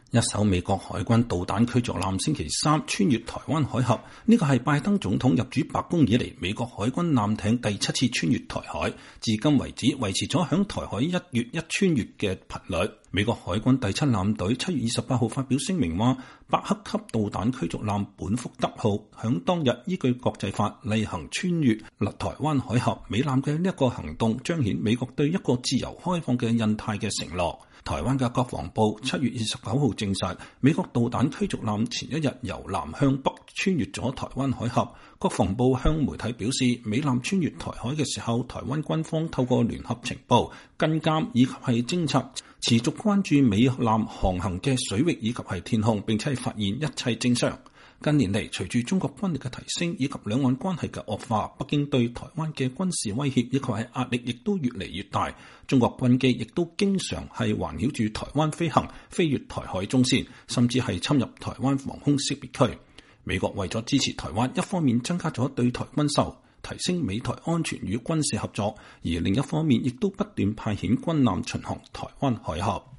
一艘美國海軍導彈驅逐艦星期三穿越台灣海峽，呢個係拜登總統入主白宮以嚟美國海軍艦艇第7次穿越台海，至今為止維持咗響台海1月1穿越嘅頻率。美國海軍第7艦隊7月28號發表聲明話，伯克級導彈驅逐艦本福德號響當日依據國際法例行穿越台灣海峽，美艦嘅呢一個行動彰顯美國對一個自由開放嘅印太嘅承諾。台灣嘅國防部7月29號證實，美國導彈驅逐艦前一日由南向北穿越咗台灣海峽。國防部向媒體表示，美艦穿越台海嘅時候，台灣軍方透過聯合情報、跟監以及係偵察，持續關注美艦航行嘅水域以及係天空，並且發現一切正常。近年嚟，隨住中國軍力嘅提升以及兩岸關係嘅惡化，北京對台灣嘅軍事威脅以及係壓力亦都越嚟越大。中國軍機亦都經常係環繞住台灣飛行，飛越台海中線，甚至係侵入台灣防空識別區。美國為咗支持台灣，一方面增加咗對台軍售，提升美台安全與軍事合作，而另一方面亦都不斷派遣軍艦巡航台灣海峽。